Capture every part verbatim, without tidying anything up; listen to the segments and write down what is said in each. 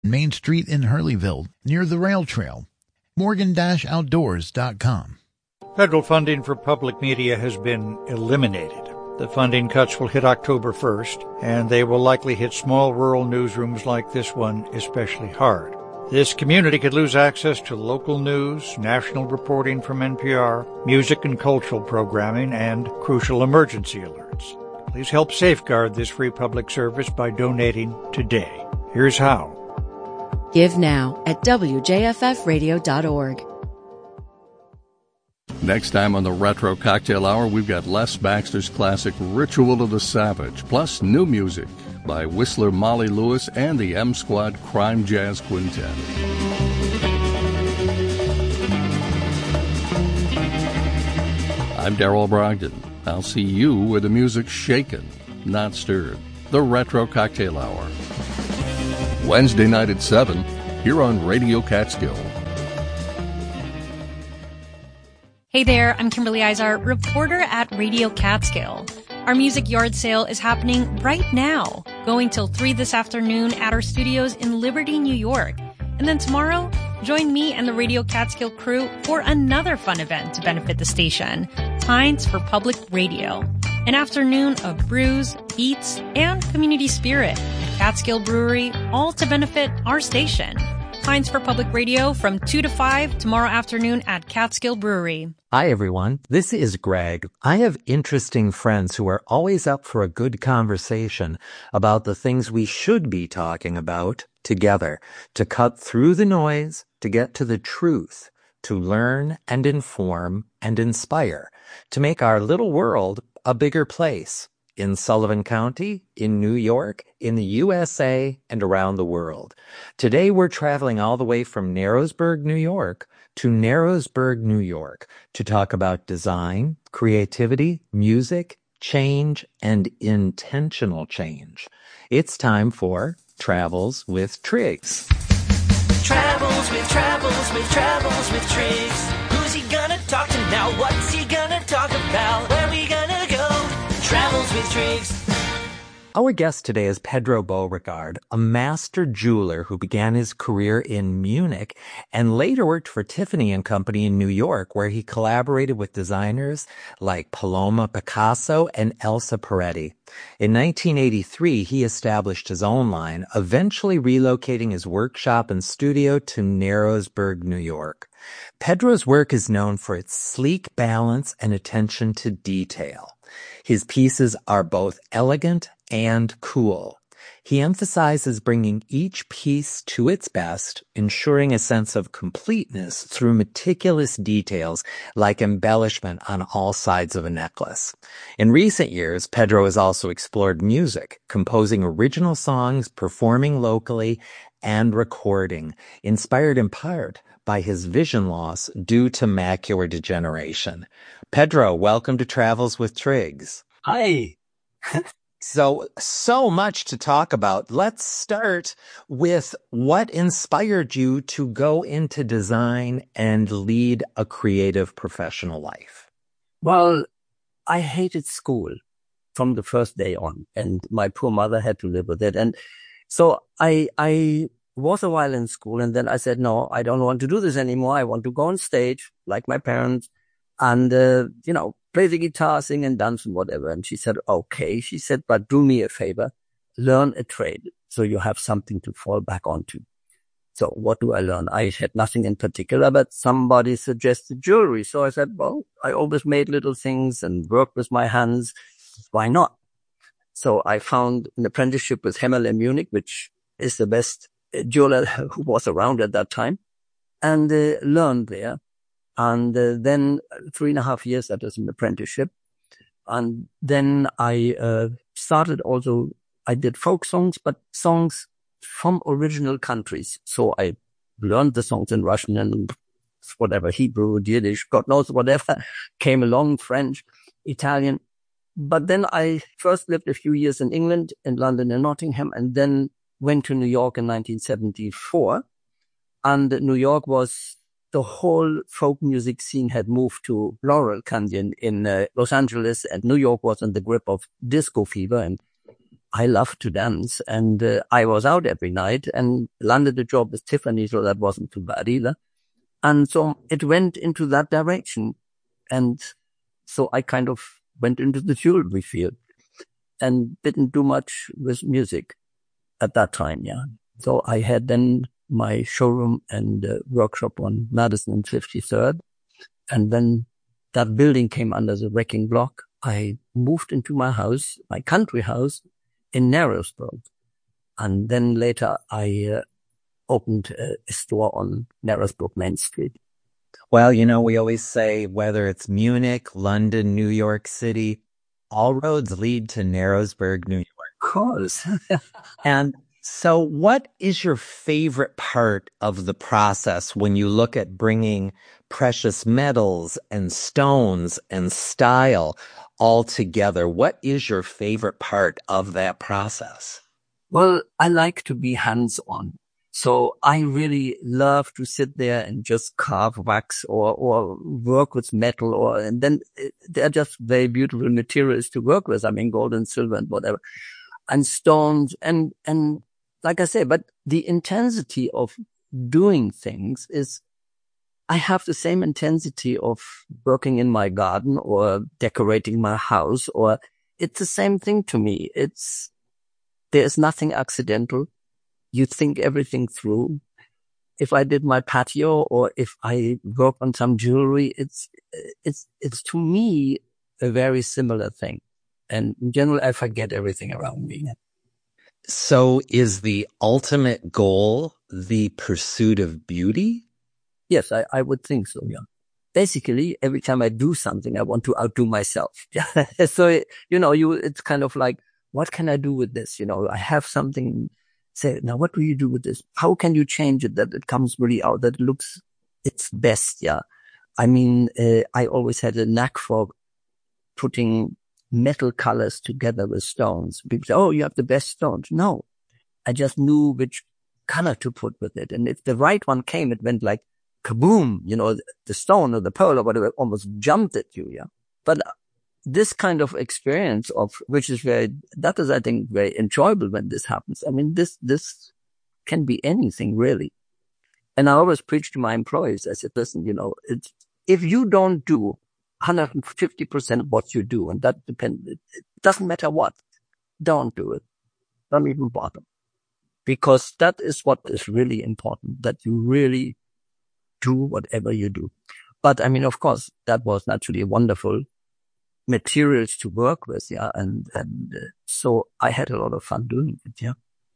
Main Street in Hurleyville, near the rail trail. Morgan Outdoors dot com. Federal funding for public media has been eliminated. The funding cuts will hit October first, and they will likely hit small rural newsrooms like this one especially hard. This community could lose access to local news, national reporting from N P R, music and cultural programming, and crucial emergency alerts. Please help safeguard this free public service by donating today. Here's how. Give now at W J F F radio dot org. Next time on the Retro Cocktail Hour, we've got Les Baxter's classic Ritual of the Savage, plus new music by Whistler Molly Lewis and the M Squad Crime Jazz Quintet. I'm Darrell Brogdon. I'll see you where the music's shaken, not stirred. The Retro Cocktail Hour. Wednesday night at seven, here on Radio Catskill. Hey there, I'm Kimberly Izar, reporter at Radio Catskill. Our music yard sale is happening right now, going till three this afternoon at our studios in Liberty, New York. And then tomorrow, join me and the Radio Catskill crew for another fun event to benefit the station, Pints for Public Radio. An afternoon of brews, eats, and community spirit at Catskill Brewery, all to benefit our station. Pints for Public Radio from two to five tomorrow afternoon at Catskill Brewery. Hi, everyone. This is Greg. I have interesting friends who are always up for a good conversation about the things we should be talking about together, to cut through the noise, to get to the truth, to learn and inform and inspire, to make our little world a bigger place. In Sullivan County, in New York, in the U S A, and around the world. Today we're traveling all the way from Narrowsburg, New York to Narrowsburg, New York to talk about design, creativity, music, change, and intentional change. It's time for Travels with Triggs. Travels with, travels with, travels with Triggs. Who's he gonna talk to now? What's he gonna talk about? Where we gonna go? Travels with Triggs. Our guest today is Pedro Beauregard, a master jeweler who began his career in Munich and later worked for Tiffany and Company in New York, where he collaborated with designers like Paloma Picasso and Elsa Peretti. In nineteen eighty-three, he established his own line, eventually relocating his workshop and studio to Narrowsburg, New York. Pedro's work is known for its sleek balance and attention to detail. His pieces are both elegant and cool. He emphasizes bringing each piece to its best, ensuring a sense of completeness through meticulous details like embellishment on all sides of a necklace. In recent years, Pedro has also explored music, composing original songs, performing locally, and recording, inspired in part by his vision loss due to macular degeneration. Pedro, welcome to Travels with Triggs. Hi. So, so much to talk about. Let's start with what inspired you to go into design and lead a creative professional life. Well, I hated school from the first day on, and my poor mother had to live with it. And so I, I was a while in school, and then I said, no, I don't want to do this anymore. I want to go on stage like my parents and, uh, you know, play the guitar, sing and dance and whatever. And she said, okay. She said, but do me a favor, learn a trade so you have something to fall back onto. So what do I learn? I had nothing in particular, but somebody suggested jewelry. So I said, well, I always made little things and worked with my hands. Why not? So I found an apprenticeship with Hemmel in Munich, which is the best jeweler who was around at that time, and uh, learned there. And uh, then three and a half years, that was an apprenticeship. And then I uh, started also, I did folk songs, but songs from original countries. So I learned the songs in Russian and whatever, Hebrew, Yiddish, God knows whatever came along, French, Italian. But then I first lived a few years in England, in London and Nottingham, and then went to New York in nineteen seventy-four. And New York was, the whole folk music scene had moved to Laurel Canyon in uh, Los Angeles, and New York was in the grip of disco fever. And I love to dance, and uh, I was out every night and landed a job with Tiffany, so that wasn't too bad either. And so it went into that direction. And so I kind of went into the jewelry field and didn't do much with music at that time, yeah. So I had then my showroom and uh, workshop on Madison and fifty-third. And then that building came under the wrecking block. I moved into my house, my country house in Narrowsburg. And then later I uh, opened a, a store on Narrowsburg Main Street. Well, you know, we always say whether it's Munich, London, New York City, all roads lead to Narrowsburg, New York. Of course. And so what is your favorite part of the process when you look at bringing precious metals and stones and style all together? What is your favorite part of that process? Well, I like to be hands-on. So I really love to sit there and just carve wax or, or work with metal, or, and then they're just very beautiful materials to work with. I mean, gold and silver and whatever, and stones and, and like I say, but the intensity of doing things is, I have the same intensity of working in my garden or decorating my house, or it's the same thing to me. It's, there's nothing accidental. You think everything through. If I did my patio or if I work on some jewelry, it's, it's, it's to me a very similar thing. And in general, I forget everything around me. So is the ultimate goal the pursuit of beauty? Yes, I, I would think so, yeah. Basically, every time I do something, I want to outdo myself. So, you know, you, it's kind of like, what can I do with this? You know, I have something. Say, now what do you do with this? How can you change it that it comes really out, that it looks its best? Yeah. I mean, uh, I always had a knack for putting metal colors together with stones. People say, oh, you have the best stones. No, I just knew which color to put with it. And if the right one came, it went like kaboom, you know, the stone or the pearl or whatever almost jumped at you. Yeah. But this kind of experience of, which is very, that is, I think, very enjoyable when this happens. I mean, this, this can be anything really. And I always preach to my employees. I said, listen, you know, it's, if you don't do one hundred fifty percent of what you do, and that depends, it, it doesn't matter what, don't do it. Don't even bother. Because that is what is really important, that you really do whatever you do. But I mean, of course, that was naturally wonderful materials to work with, yeah, and and uh, so I had a lot of fun doing it, yeah.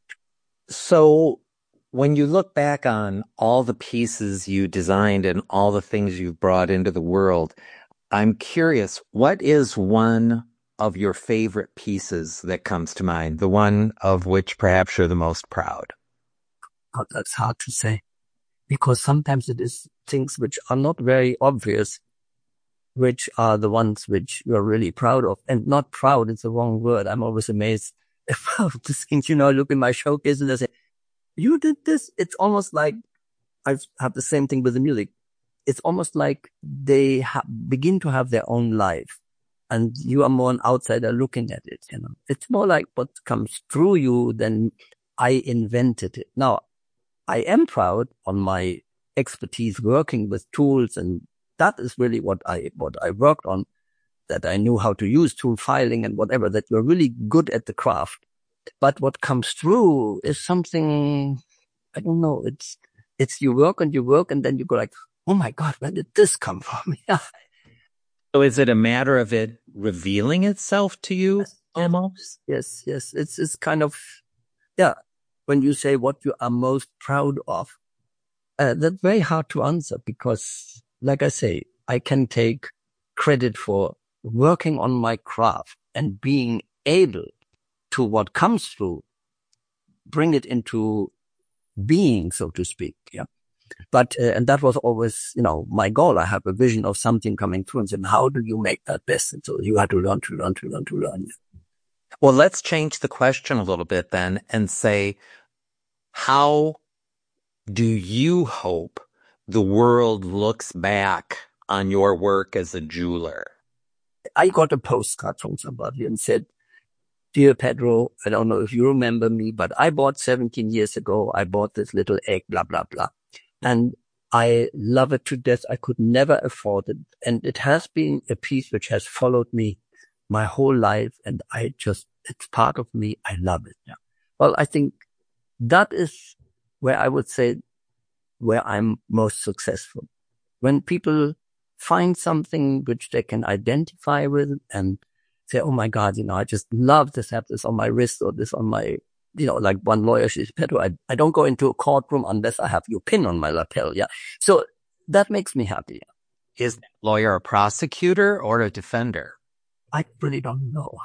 So when you look back on all the pieces you designed and all the things you've brought into the world, I'm curious, what is one of your favorite pieces that comes to mind, the one of which perhaps you're the most proud? Oh, that's hard to say, because sometimes it is things which are not very obvious, which are the ones which you're really proud of. And not proud, it's the wrong word. I'm always amazed about the things, you know, I look in my showcase and I say, you did this? It's almost like I have the same thing with the music. It's almost like they ha- begin to have their own life and you are more an outsider looking at it, you know. It's more like what comes through you than I invented it. Now, I am proud on my expertise working with tools, and that is really what I, what I worked on, that I knew how to use tool filing and whatever, that you're really good at the craft. But what comes through is something, I don't know, it's, it's you work and you work and then you go like, oh my God, where did this come from? Yeah. So is it a matter of it revealing itself to you Yes. almost? Yes, yes. It's, it's kind of, yeah. When you say what you are most proud of, uh, that's very hard to answer because, like I say, I can take credit for working on my craft and being able to what comes through, bring it into being, so to speak. Yeah. But, uh, and that was always, you know, my goal. I have a vision of something coming through and saying, how do you make that best? And so you have to learn to learn to learn to learn. Well, let's change the question a little bit then and say, how do you hope the world looks back on your work as a jeweler? I got a postcard from somebody and said, dear Pedro, I don't know if you remember me, but I bought seventeen years ago, I bought this little egg, blah, blah, blah. And I love it to death. I could never afford it. And it has been a piece which has followed me my whole life. And I just, it's part of me. I love it. Yeah. Well, I think that is where I would say where I'm most successful. When people find something which they can identify with and say, oh my God, you know, I just love this, have this on my wrist or this on my, you know, like one lawyer says, Pedro, I, I don't go into a courtroom unless I have your pin on my lapel. Yeah. So that makes me happy. Is that lawyer a prosecutor or a defender? I really don't know.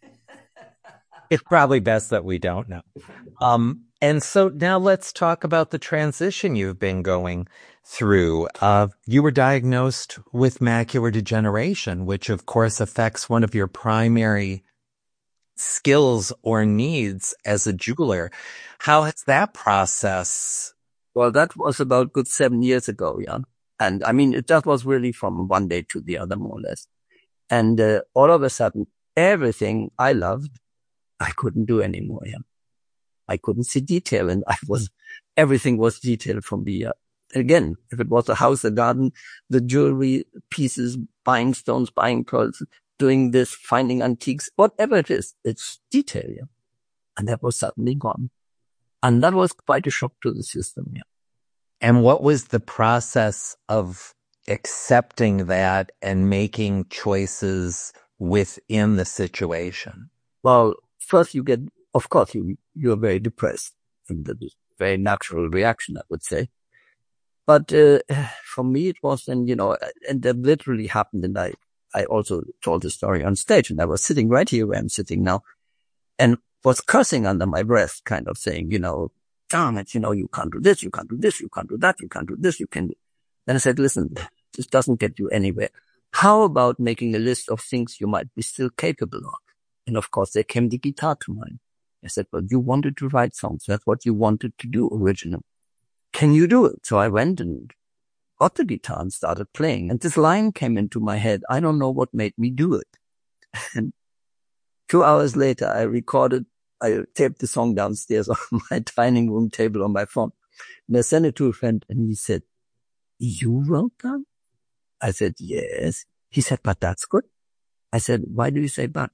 It's probably best that we don't know. Um, and so now let's talk about the transition you've been going through. Uh, you were diagnosed with macular degeneration, which of course affects one of your primary skills or needs as a jeweler. How has that process? Well, that was about good seven years ago, yeah. And I mean, it, that was really from one day to the other, more or less. And uh, all of a sudden, everything I loved, I couldn't do anymore. Yeah, I couldn't see detail, and I was everything was detailed from me. Uh, again, if it was a house, a garden, the jewelry pieces, buying stones, buying pearls, doing this, finding antiques, whatever it is, it's detail. Yeah, and that was suddenly gone, and that was quite a shock to the system. Yeah. And what was the process of accepting that and making choices within the situation? Well, first you get, of course, you, you're very depressed. And that is a very natural reaction, I would say. But, uh, for me, it was then, you know, and that literally happened. And I, I also told the story on stage, and I was sitting right here where I'm sitting now and was cursing under my breath, kind of saying, you know, damn it, you know, you can't do this, you can't do this, you can't do that, you can't do this, you can do. Then I said, listen, this doesn't get you anywhere. How about making a list of things you might be still capable of? And of course, there came the guitar to mind. I said, well, you wanted to write songs. That's what you wanted to do originally. Can you do it? So I went and got the guitar and started playing. And this line came into my head. I don't know what made me do it. And two hours later, I recorded, I taped the song downstairs on my dining room table on my phone. And I sent it to a friend, and he said, you wrote that? I said, yes. He said, but that's good. I said, why do you say but?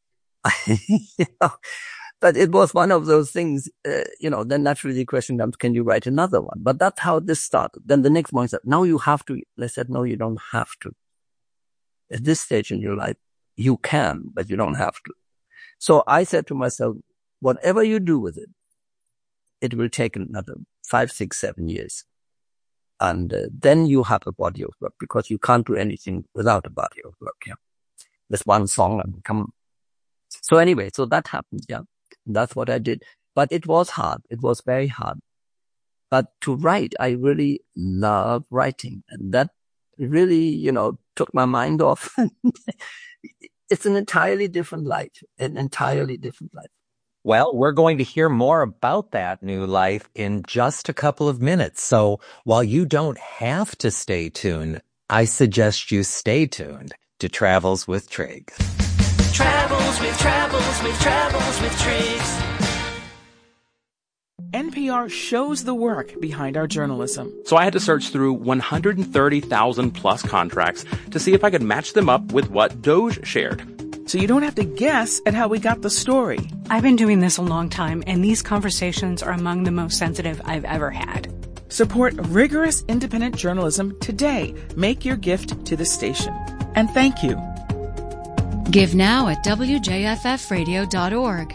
you know, but it was one of those things, uh, you know, then naturally the question comes, can you write another one? But that's how this started. Then the next morning said, now you have to. I said, no, you don't have to. At this stage in your life, you can, but you don't have to. So I said to myself, whatever you do with it, it will take another five, six, seven years. And uh, then you have a body of work, because you can't do anything without a body of work. Yeah. This one song and come. So anyway, so that happened. Yeah. That's what I did. But it was hard. It was very hard. But to write, I really love writing. And that really, you know, took my mind off. It's an entirely different life, an entirely different life. Well, we're going to hear more about that new life in just a couple of minutes. So while you don't have to stay tuned, I suggest you stay tuned to Travels with Triggs. Travels with, travels with, travels with Triggs. N P R shows the work behind our journalism. So I had to search through one hundred thirty thousand plus contracts to see if I could match them up with what Doge shared. So you don't have to guess at how we got the story. I've been doing this a long time, and these conversations are among the most sensitive I've ever had. Support rigorous independent journalism today. Make your gift to the station. And thank you. Give now at W J F F radio dot org.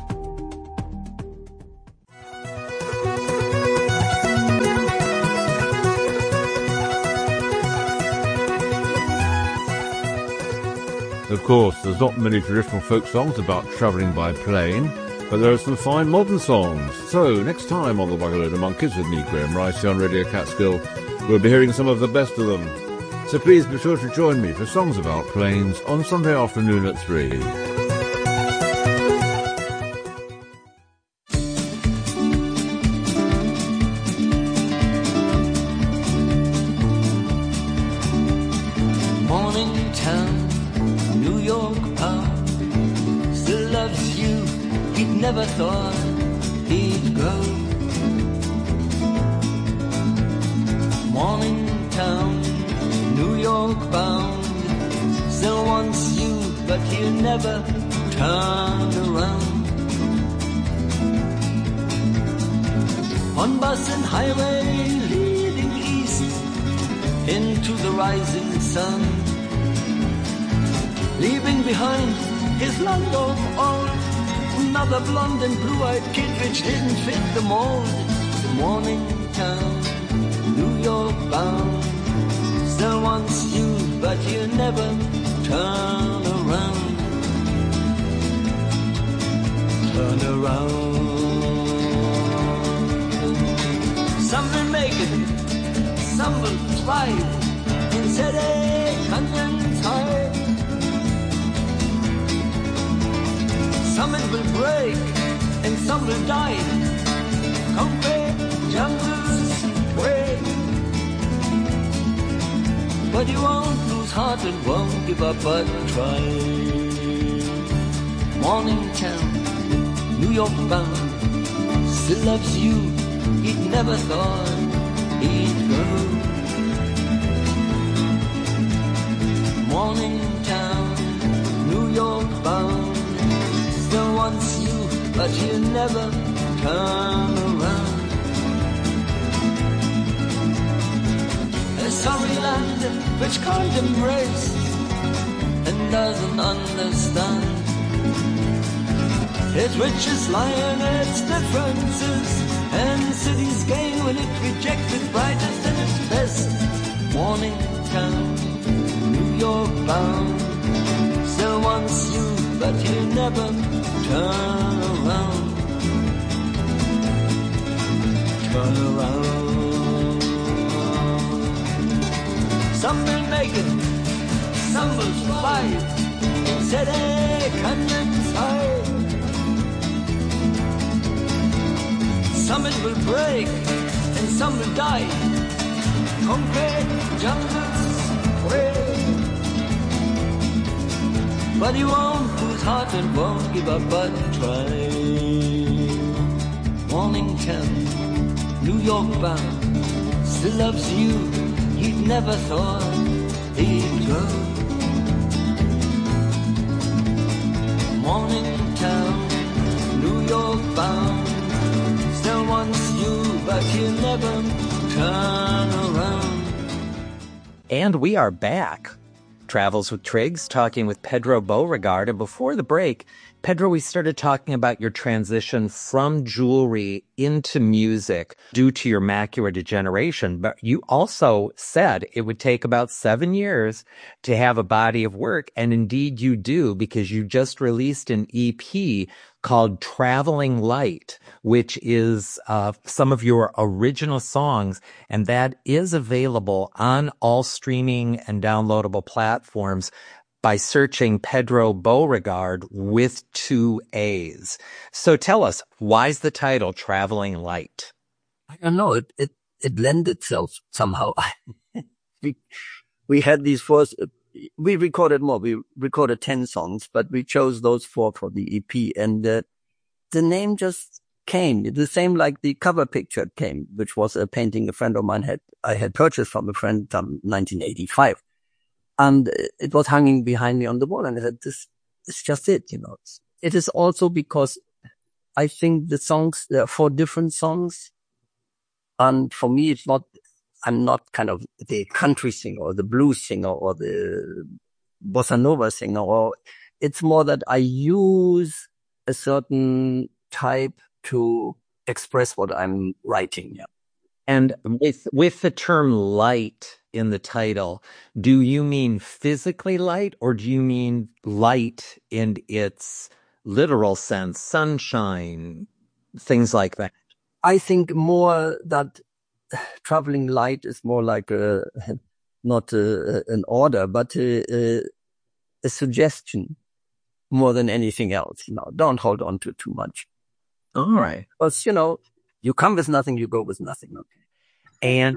Of course, there's not many traditional folk songs about travelling by plane, but there are some fine modern songs. So, next time on The Wagaload of Monkeys with me, Graham Rice, on Radio Catskill, we'll be hearing some of the best of them. So please be sure to join me for Songs About Planes on Sunday afternoon at three. Morning town, New York, ah, still loves you, he'd never thought he'd go. Morningtown, New York bound, still wants you, but he'll never turn around. On bus and highway leading east into the rising sun, leaving behind his land of old, another blonde and blue-eyed kid which didn't fit the mold. Morningtown, New York bound, still wants you, but he'll never turn around. Turn around. Some will make it, some will thrive in city canyons high. Some it will break and some will die. Concrete jungles break, but you won't lose heart and won't give up but try. Morningtown, New York bound, still loves you. He'd never thought he'd go. Morningtown, New York bound, still wants you, but he'll never turn around. A sorry land which can't embrace and doesn't understand its riches lie in its differences, and cities gain when it rejects its brightest and its best. Morningtown, New York bound, still wants you, but he'll never turn around. Turn around. Some will make it, some will survive, city canyons high. Some it will break and some will die. Concrete jungles break, but he won't lose heart and won't give up but try. Morningtown, New York bound, still loves you. He'd never thought he'd go. Morningtown, New York bound, still wants you, but he'll never turn around. And we are back. Travels with Triggs, talking with Pedro Beauregard. And before the break, Pedro, we started talking about your transition from jewelry into music due to your macular degeneration. But you also said it would take about seven years to have a body of work. And indeed you do, because you just released an E P called Traveling Light, which is uh, some of your original songs. And that is available on all streaming and downloadable platforms by searching Pedro Beauregard with two A's. So tell us, why is the title Traveling Light? I don't know. It, it, it lent itself somehow. we, we had these four, we recorded more. We recorded ten songs, but we chose those four for the E P. And uh, the name just came. The same like the cover picture came, which was a painting a friend of mine had, I had purchased from a friend from nineteen eighty-five. And it was hanging behind me on the wall, and I said, this is just it, you know. It is also because I think the songs, there are four different songs. And for me, it's not, I'm not kind of the country singer or the blues singer or the bossa nova singer, or it's more that I use a certain type to express what I'm writing. Yeah. And with, with the term light in the title, do you mean physically light, or do you mean light in its literal sense, sunshine, things like that? I think more that traveling light is more like a, not a, an order, but a, a, a suggestion more than anything else. You know, don't hold on to too much. All right. Because, you know, you come with nothing, you go with nothing. Okay. And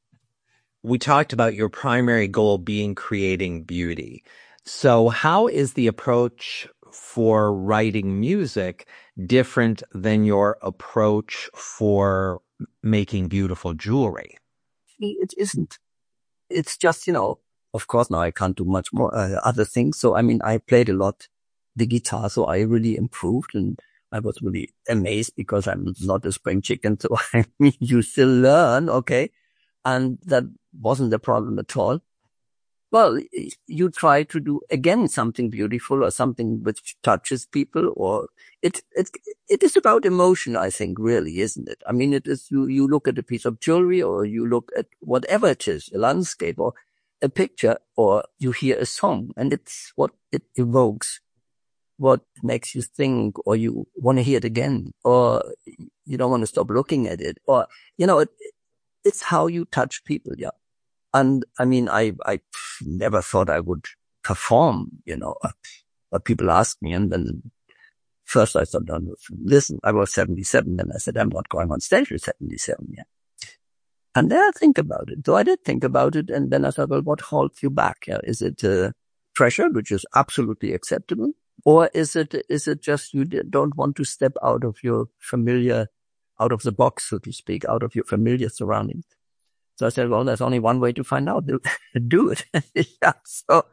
we talked about your primary goal being creating beauty. So how is the approach for writing music different than your approach for making beautiful jewelry? It isn't. It's just, you know, of course now I can't do much more uh, other things. So, I mean, I played a lot the guitar, so I really improved, and I was really amazed because I'm not a spring chicken. So, I mean, you still learn, okay? And that wasn't a problem at all. Well, you try to do again something beautiful or something which touches people, or it, it, it is about emotion, I think, really, isn't it? I mean, it is, you, you look at a piece of jewelry, or you look at whatever it is, a landscape or a picture, or you hear a song, and it's what it evokes, what makes you think, or you want to hear it again, or you don't want to stop looking at it, or, you know, it, it's how you touch people, yeah. And I mean, I, I never thought I would perform, you know, but people ask me, and then first I thought, no, listen, I was seventy-seven, and I said, I'm not going on stage with seventy-seven yet. And then I think about it. So I did think about it, and then I thought, well, what holds you back? Yeah, is it uh, pressure, which is absolutely acceptable? Or is it, is it just you don't want to step out of your familiar, out of the box, so to speak, out of your familiar surroundings? So I said, well, there's only one way to find out. Do it. Yeah. So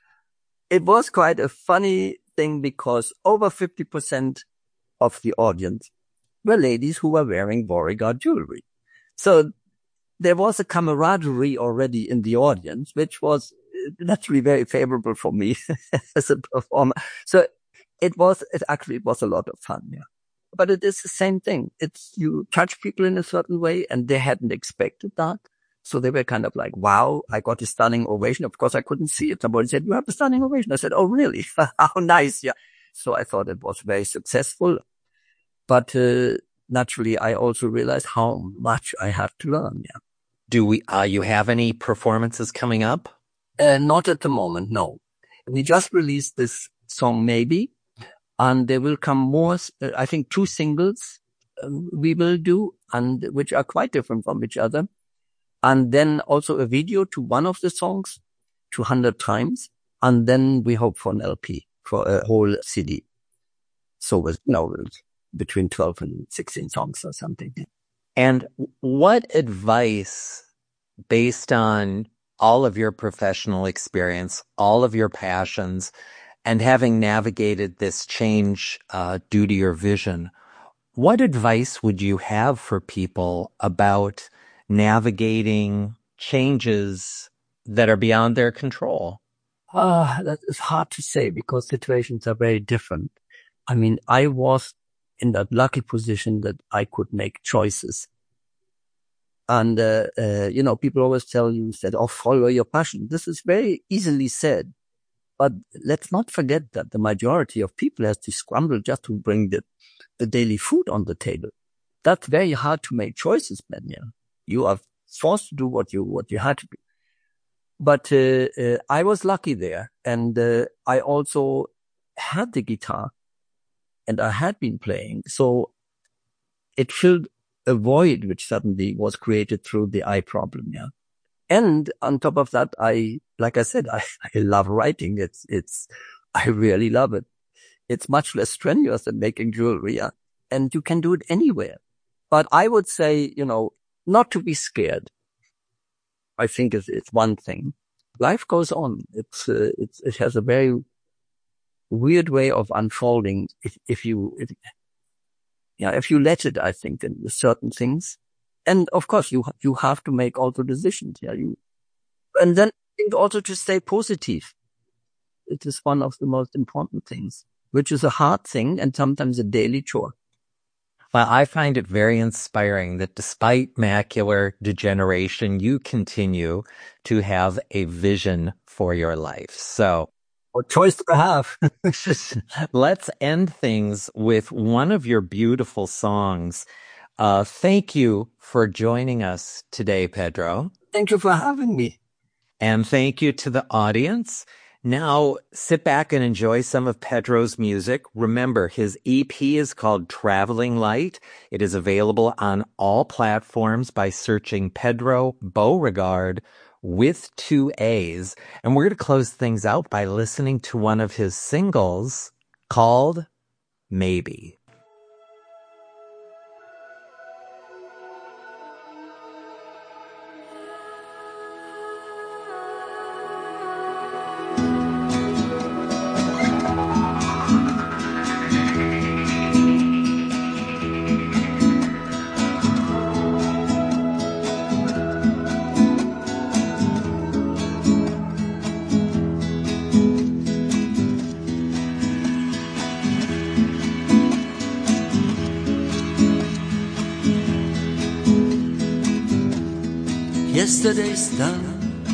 it was quite a funny thing because over fifty percent of the audience were ladies who were wearing Beauregard jewelry. So there was a camaraderie already in the audience, which was naturally very favorable for me as a performer. So it was, it actually it was a lot of fun. Yeah. But it is the same thing. It's, you touch people in a certain way, and they hadn't expected that. So they were kind of like, wow, I got a standing ovation. Of course, I couldn't see it. Somebody said, you have a standing ovation. I said, oh, really? How nice. Yeah. So I thought it was very successful. But uh, naturally, I also realized how much I have to learn. Yeah. Do we, uh, you have any performances coming up? Uh, not at the moment, no. We just released this song, Maybe. And there will come more, uh, I think two singles um, we will do, and which are quite different from each other. And then also a video to one of the songs, two hundred times. And then we hope for an L P, for a whole C D. So with, you know, between twelve and sixteen songs or something. And what advice, based on all of your professional experience, all of your passions, and having navigated this change uh, due to your vision, what advice would you have for people about navigating changes that are beyond their control? Ah, uh, that is hard to say because situations are very different. I mean, I was in that lucky position that I could make choices. And, uh, uh, you know, people always tell you that, oh, follow your passion. This is very easily said. But let's not forget that the majority of people has to scramble just to bring the, the daily food on the table. That's very hard to make choices, man. Yeah. You are forced to do what you, what you had to do. But, uh, uh, I was lucky there. And, uh, I also had the guitar and I had been playing. So it filled a void which suddenly was created through the eye problem. Yeah. And on top of that, I, like I said, I, I love writing. It's, it's, I really love it. It's much less strenuous than making jewelry. Yeah? And you can do it anywhere. But I would say, you know, not to be scared. I think it's, it's one thing. Life goes on. It's, uh, it's, it has a very weird way of unfolding if, if you, if, yeah, if you let it, I think, in certain things. And of course, you, you have to make also decisions. Yeah, you, and then I think also to stay positive. It is one of the most important things, which is a hard thing and sometimes a daily chore. Well, I find it very inspiring that despite macular degeneration, you continue to have a vision for your life. So, what choice do I have? Let's end things with one of your beautiful songs. Uh, thank you for joining us today, Pedro. Thank you for having me. And thank you to the audience. Now, sit back and enjoy some of Pedro's music. Remember, his E P is called Traveling Light. It is available on all platforms by searching Pedro Beauregard with two A's. And we're going to close things out by listening to one of his singles, called Maybe. Yesterday's done,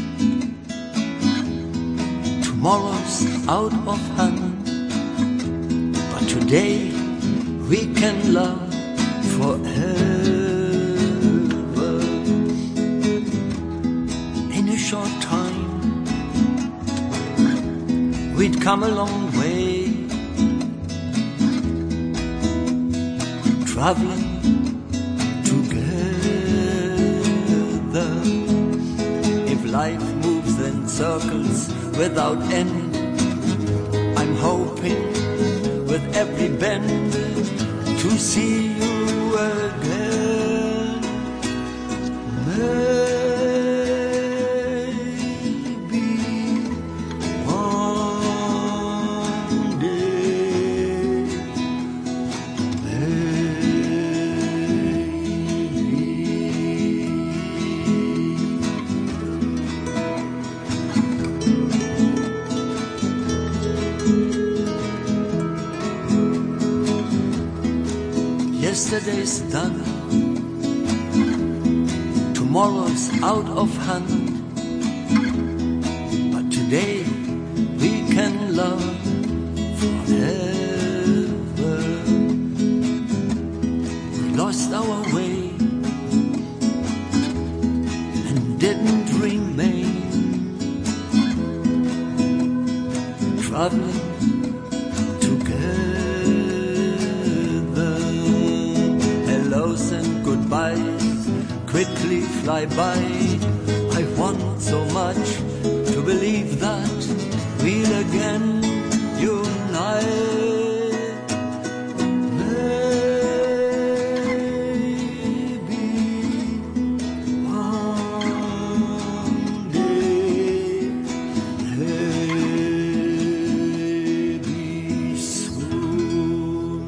tomorrow's out of hand, but today we can love forever. In a short time, we'd come a long way, traveling life moves in circles without end. I'm hoping with every bend to see you again. Maybe one day, maybe. Yesterday's done, tomorrow's out of hand, but today we can love forever. We lost our way and didn't remain, traveling and goodbyes quickly fly by. I want so much to believe that we'll again unite. Maybe one day, maybe soon.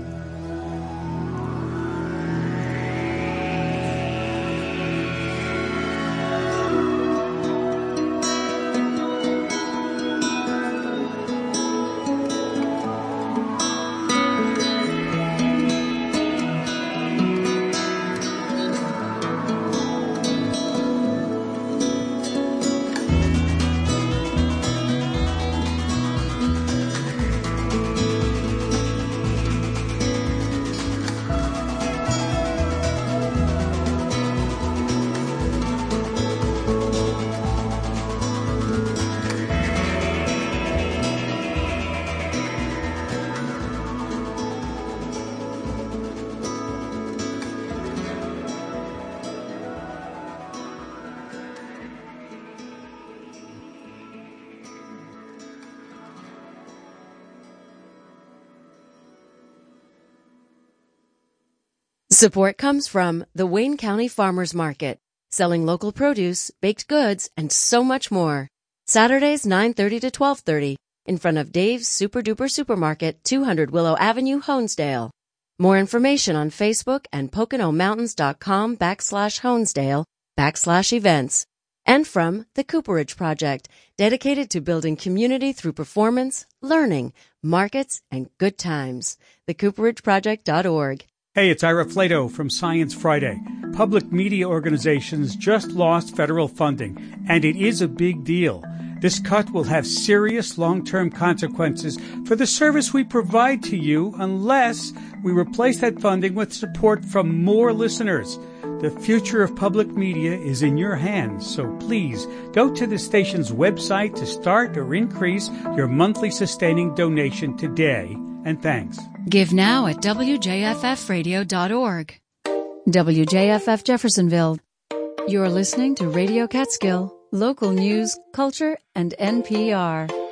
Support comes from the Wayne County Farmers Market, selling local produce, baked goods, and so much more. Saturdays nine thirty to twelve thirty in front of Dave's Super Duper Supermarket, two hundred Willow Avenue, Honesdale. More information on Facebook and PoconoMountains.com backslash Honesdale backslash events. And from the Cooperage Project, dedicated to building community through performance, learning, markets, and good times. the cooperage project dot org. Hey, it's Ira Flato from Science Friday. Public media organizations just lost federal funding, and it is a big deal. This cut will have serious long-term consequences for the service we provide to you unless we replace that funding with support from more listeners. The future of public media is in your hands, so please go to the station's website to start or increase your monthly sustaining donation today. And thanks. Give now at W J F F radio dot org. W J F F Jeffersonville. You're listening to Radio Catskill, local news, culture, and N P R.